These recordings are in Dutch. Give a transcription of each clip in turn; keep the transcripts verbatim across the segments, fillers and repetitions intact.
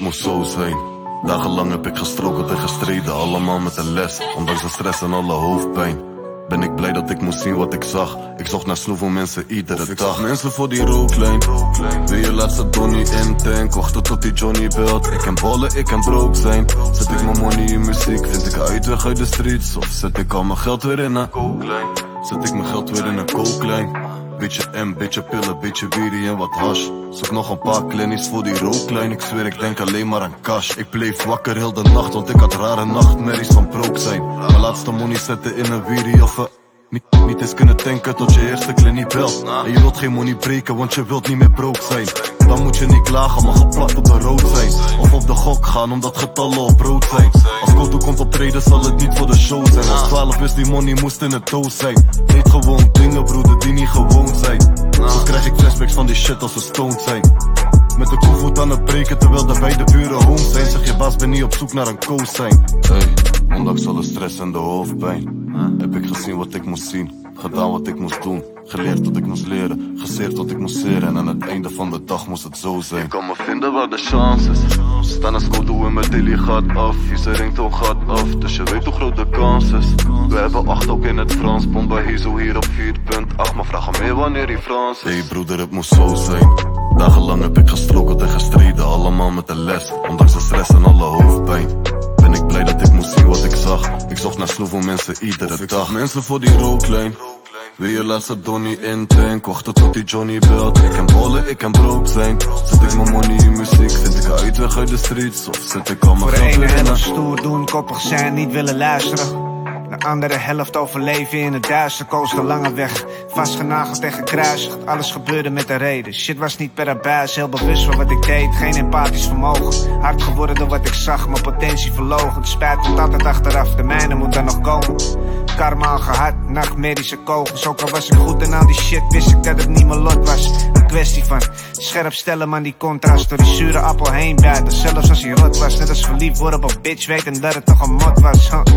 moest zo zijn. Dagenlang heb ik gestrokeld en gestreden, allemaal met een les. Ondanks de stress en alle hoofdpijn ben ik blij dat ik moest zien wat ik zag. Ik zocht naar snoe voor mensen iedere dag. Ik zag mensen voor die rooklijn. Wil je laatste donnie in tank, wachten tot die Johnny belt. Ik kan ballen, ik kan broke zijn. Zet ik mijn money in muziek, vind ik uitweg uit de streets. Of zet ik al mijn geld weer in een kooklijn. Zet ik mijn geld weer in een kooklijn. Beetje M, beetje pillen, beetje weedy en wat hash. Zoek nog een paar klennies voor die rooklijn. Ik zweer, ik denk alleen maar aan cash. Ik bleef wakker heel de nacht, want ik had rare nachtmerries van broke zijn. Mijn laatste money zetten in een weedy of een... Niet, niet eens kunnen tanken tot je eerste klennie belt. En je wilt geen money breken, want je wilt niet meer broke zijn. Dan moet je niet klagen, maar geplakt op de rood zijn. Of op de gok gaan, omdat getallen op rood zijn. Als Koto komt optreden, zal het niet voor de show zijn. Als twaalf is die money, moest in het doos zijn. Eet gewoon dingen, broeder, die niet gewoon zijn. Zo krijg ik flashbacks van die shit als we stoned zijn. Met de koevoet aan het breken, terwijl de beide buren home zijn. Zeg je baas, ben niet op zoek naar een co-sign. Hey, ondanks alle stress en de hoofdpijn heb ik gezien wat ik moest zien, gedaan wat ik moest doen. Geleerd wat ik moest leren, gezeerd wat ik moest zeren. En aan het einde van de dag moest het zo zijn. Je kan me vinden waar de chance is. Staan als Koto en mijn daily gaat af. Vieze ringtoon gaat af, dus je weet hoe groot de kans is. We hebben acht ook in het Frans. Bomba hier zo hier op vier punt acht. Maar vraag hem meer wanneer hij Frans is. Hey broeder, het moest zo zijn. Dagenlang heb ik gestrokeld en gestreden, allemaal met een les. Ondanks de stress en alle hoofdpijn ben ik blij dat ik moest zien wat ik zag. Ik zocht naar snoe voor mensen iedere dag. Mensen voor die rooklijn. Wil je laatste donnie in tank, wachten tot die Johnny belt. Ik kan ballen, ik kan broke zijn. Zet ik mijn money in muziek, vind ik uitweg uit de streets. Of zet ik al mijn geld voor weer de in ene een... helft stoer doen, koppig zijn, niet willen luisteren. De andere helft overleven in het duister, koos de lange weg. Vastgenageld en gekruisigd, alles gebeurde met een reden. Shit was niet per abuis, heel bewust van wat ik deed. Geen empathisch vermogen, hard geworden door wat ik zag. Mijn potentie verlogen, spijt komt altijd achteraf. De mijne moet dan nog komen. Karma al gehad, nachtmerrische kogels. Ook al was ik goed en al die shit, wist ik dat het niet mijn lot was. Een kwestie van scherp stellen, man, die contrast. Door die zure appel heen buiten, zelfs als hij rot was. Net als verliefd worden op een bitch, weten dat het toch een mot was, huh?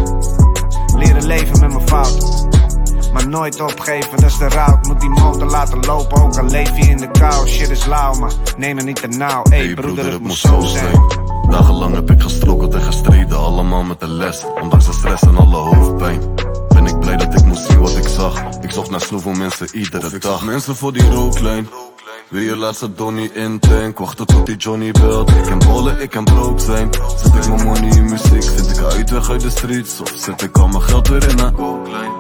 Leren leven met mijn fouten, maar nooit opgeven, dat is de route. Moet die motor laten lopen, ook al leef je in de kou. Shit is lauw, maar neem het niet te nauw. Ey hey, broeder, het moest zo zijn. Dagenlang heb ik gestrokeld en gestreden, allemaal met een les. Ondanks de stress en alle hoofdpijn ben ik blij dat ik moest zien wat ik zag. Ik zocht naar snoe voor mensen iedere dag. Mensen voor die rooklijn. Wil je laatste donnie in tank, wachten tot die Johnny belt. Ik kan ballen, ik kan broke zijn. Zet ik mijn money in muziek, vind ik uitweg uit de streets. Of zet ik al mijn geld weer in een kooklijn.